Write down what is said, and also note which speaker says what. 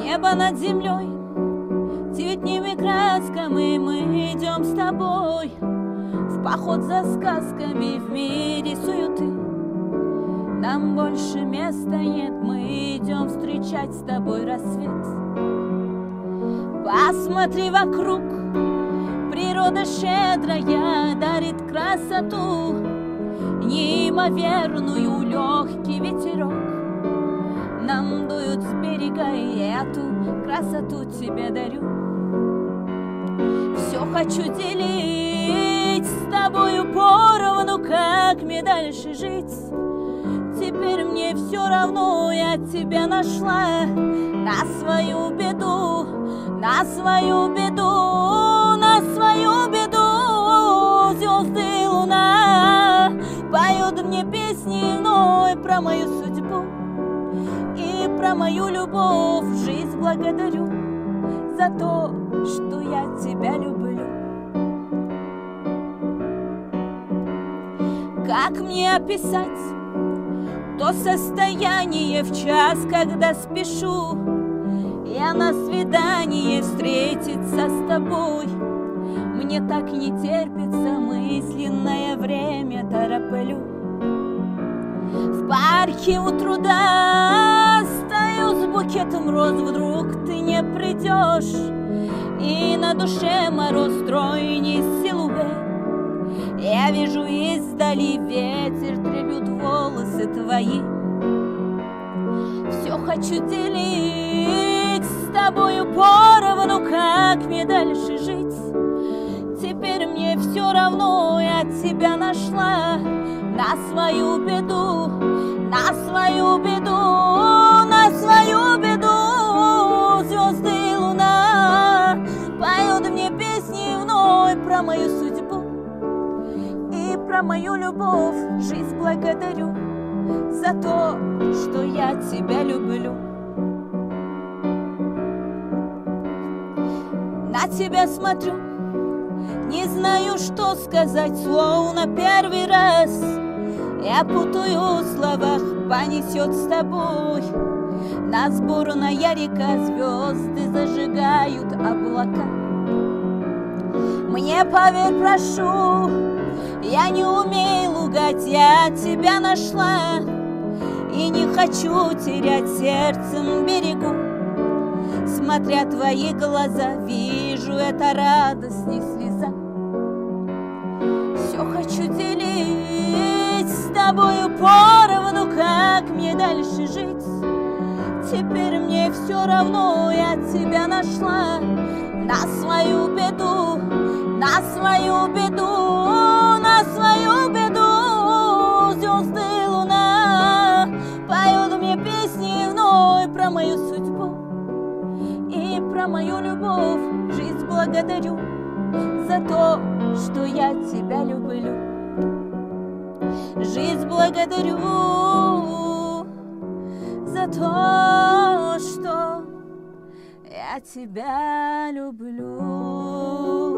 Speaker 1: Небо над землей цветными красками, мы идем с тобой в поход за сказками в мире суеты. Нам больше места нет, мы идем встречать с тобой рассвет. Посмотри вокруг, природа щедрая дарит красоту неимоверную, легкий ветерок нам дует с берега, и эту красоту тебе дарю. Все хочу делить с тобою поровну, как мне дальше жить. Теперь мне все равно, я тебя нашла на свою беду, на свою беду, на свою беду. Звезды и луна поют мне песни иной про мою судьбу и про мою любовь. Жизнь благодарю за то, что я тебя люблю. Как мне описать то состояние в час, когда спешу я на свидание встретиться с тобой? Мне так не терпится, мысленное время тороплю. В парке у труда стою с букетом роз, вдруг ты не придешь, и на душе мороз, стройный силуэт. Я вижу издали, ветер трепет волосы твои. Все хочу делить с тобою поровну, как мне дальше жить. Теперь мне все равно, я тебя нашла на свою беду, на свою беду, на свою беду. Звезды и луна поют мне песни вновь про мою судьбу и про мою любовь. Жизнь благодарю за то, что я тебя люблю. На тебя смотрю, не знаю, что сказать, словно первый раз. Я путаю в словах, понесет с тобой нас бурная река, звезды зажигают облака. Мне поверь, прошу, я не умею лгать, я тебя нашла и не хочу терять, сердцем берегу. Смотря твои глаза, вижу, это радость, не слеза. Все хочу делить с тобою поровну, как мне дальше жить. Теперь мне все равно, я тебя нашла на свою беду, на свою беду, на свою беду. Звезды и луна поют мне песни вновь про мою судьбу и про мою любовь. Жизнь благодарю за то, что я тебя люблю. Жизнь благодарю за то, что я тебя люблю.